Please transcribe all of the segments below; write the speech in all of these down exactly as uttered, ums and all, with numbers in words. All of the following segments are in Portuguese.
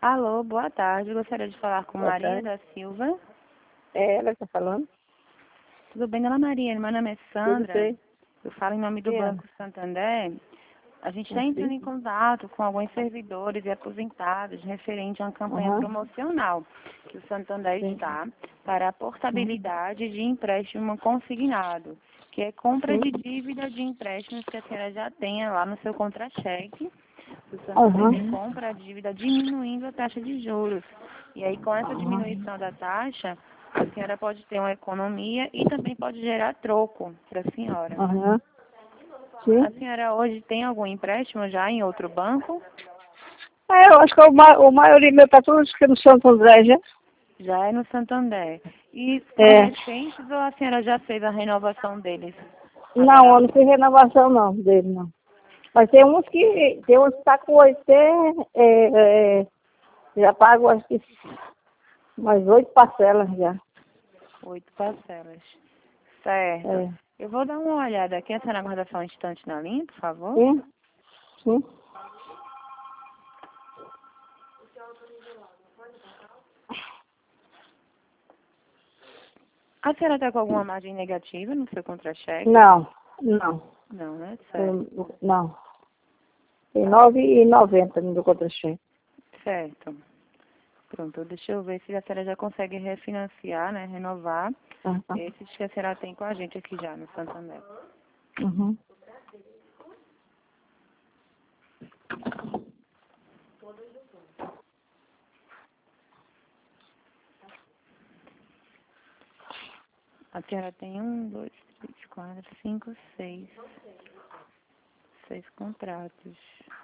Alô, boa tarde. Gostaria de falar com Boa Maria tarde. da Silva. É ela que está falando? Tudo bem, dona Maria? Meu nome é Tudo Sandra. bem. Eu falo em nome do Quem é? Banco Santander. A gente está entrando Assim? em contato com alguns servidores e aposentados referente a uma campanha Aham. promocional que o Santander Sim. está para a Uhum. portabilidade de empréstimo consignado, que é compra Sim. de dívida de empréstimos que a senhora já tenha lá no seu contra-cheque. O Santander Aham. compra a dívida diminuindo a taxa de juros. E aí, com essa Aham. diminuição da taxa, a senhora pode ter uma economia e também pode gerar troco para a senhora. Aham. A Sim. senhora hoje tem algum empréstimo já em outro banco? É, eu acho que o, ma o maioria meu está tudo aqui no Santo André já. Já é no Santander. E são É. recentes ou a senhora já fez a renovação deles? Não, Agora, eu não fiz renovação não, dele não. Mas tem uns que, tem uns que tá com oito, é, é, já pago acho que umas oito parcelas já. oito parcelas. Certo. É. Eu vou dar uma olhada aqui. A senhora aguarda só um instante na linha, por favor? Sim. Sim. A senhora está com alguma margem negativa no seu contra-cheque? Não, não. Não, né? Certo. Eu- não. Tem nove e noventa no contra-cheque. Certo. Pronto, deixa eu ver se a senhora já consegue refinanciar, né? Renovar Aham. esses que a senhora tem com a gente aqui já no Santander. Uhum. A senhora tem um, dois, três, quatro, cinco, seis. Seis contratos.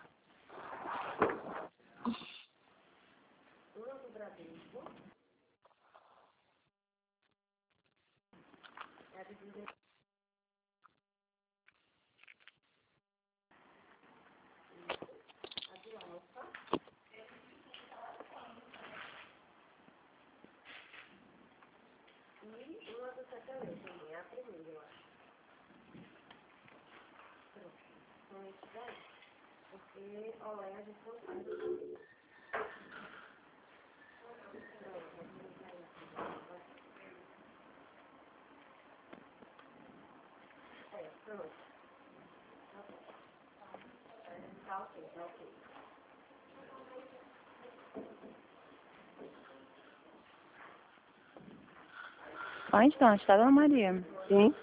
Só um instante, tá, dona Maria? Sim.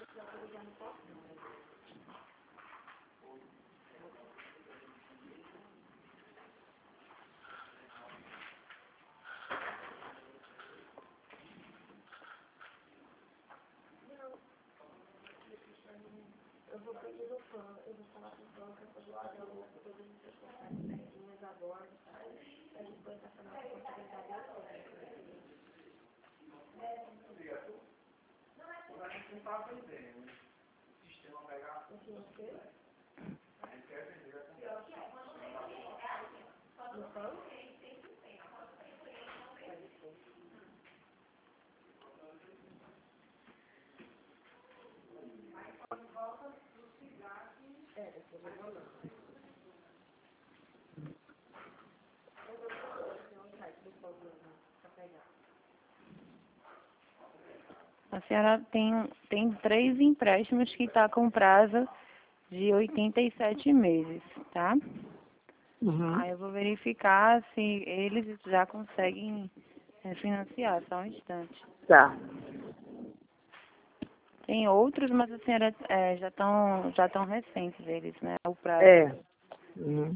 A senhora tem, tem três empréstimos que está com prazo de oitenta e sete meses, tá? Uhum. Aí eu vou verificar se eles já conseguem é, financiar, só um instante. Tá. Tem outros, mas a senhora é, já estão já tão recentes eles, né? O prazo. É. Uhum.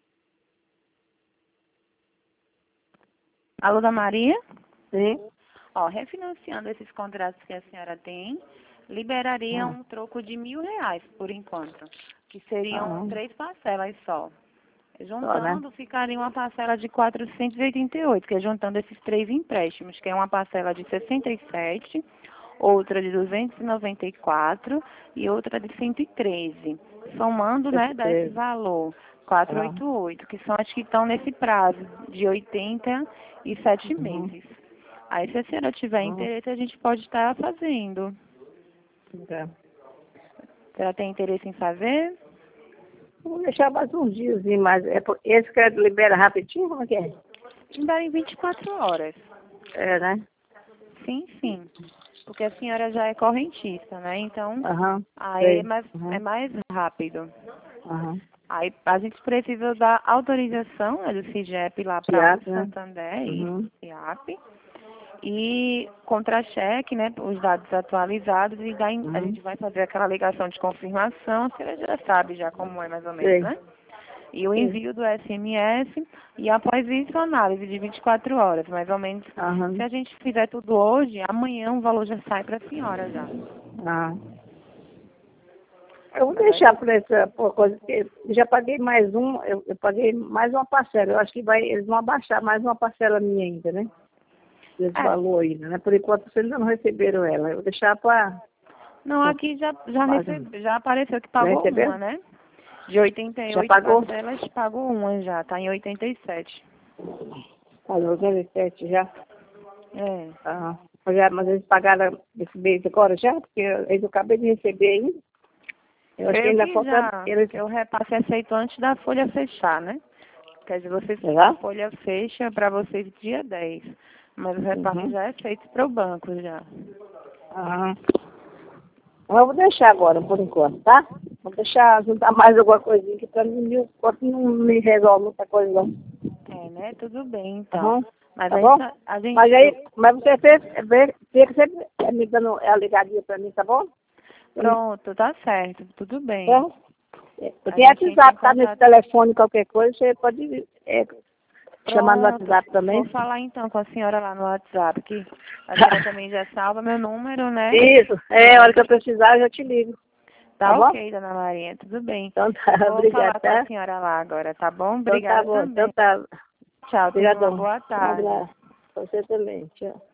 Alô, da Maria? Sim. Ó, refinanciando esses contratos que a senhora tem, liberaria Ah. um troco de mil reais por enquanto, que seriam Ah. três parcelas só. Só, Juntando, né? ficaria uma parcela de quatrocentos e oitenta e oito, que é juntando esses três empréstimos, que é uma parcela de sessenta e sete, outra de duzentos e noventa e quatro e outra de cento e treze. Somando, né, dá esse valor, quatrocentos e oitenta e oito, que são as que estão nesse prazo de oitenta e sete Uhum. meses. Aí, se a senhora tiver Uhum. interesse, a gente pode estar fazendo. É. A senhora tem interesse em fazer? Vou deixar mais uns dias, mas é, por- esse crédito libera rapidinho, como é que é? Dá em vinte e quatro horas. É, né? Sim, sim. Porque a senhora já é correntista, né? Então, Aham, aí é sei. mais, Aham, é mais rápido. aham. Aí a gente precisa da autorização, né, do CIGEP lá para o Teatro, né? Santander, isso, Uhum, CIAP. E contra-cheque, né, os dados atualizados, e daí a uhum. gente vai fazer aquela ligação de confirmação, a senhora já sabe já como é mais ou menos, Sei, né? E o sei. envio do S M S, e após isso a análise de vinte e quatro horas, mais ou menos. Se Aham, a gente fizer tudo hoje, amanhã o valor já sai para a senhora já. ah. Eu vou Mas aí, deixar por essa por coisa, porque eu já paguei mais um, eu, eu paguei mais uma parcela. Eu acho que vai, eles vão abaixar mais uma parcela minha ainda, né? Esse é, valor ainda, né? Por enquanto vocês ainda não receberam ela. Eu vou deixar para. não, aqui já, já, recebe, já apareceu que Já pagou recebeu? uma, né? De oitenta e Já oito pagou? parcelas, pagou uma já, tá em oitenta e sete. Pagou sete já? É. Ah, já, mas eles pagaram esse mês agora já? Porque eu, eu acabei de receber ainda. Eu acho que Creio ainda que falta. já, Eles. que o repasse é feito antes da folha fechar, né? Quer dizer, vocês, a Já? folha fecha para vocês dia dez, mas o repasse Uhum. já é feito para o banco já. Ah. Mas eu vou deixar agora, por enquanto, tá? Vou deixar juntar mais alguma coisinha que pra mim, mil conto não me resolve muita coisa, não. É, né? Tudo bem, então. Uhum. Mas Tá aí bom? só- a gente, Mas aí, mas você fez, vê- fica sempre me dando a ligadinha pra mim, tá bom? pronto, tá certo, tudo bem. Então, eu A tenho gente entra em WhatsApp, tá? Nesse contato. telefone, qualquer coisa, você pode é, chamar no Pronto, WhatsApp vou também. falar então com a senhora lá no WhatsApp, que a senhora também já salva meu número, né? Isso, E é, a hora que eu aí, precisar, eu já te ligo. Tá tá bom? ok, dona Maria, tudo bem. Então tá, Vou obrigada, falar com a tá? senhora lá agora, tá bom? Então tá Obrigada bom, então também. tá. Tchau, tenha uma Obrigadão. boa Um tarde. abraço. Você também, tchau.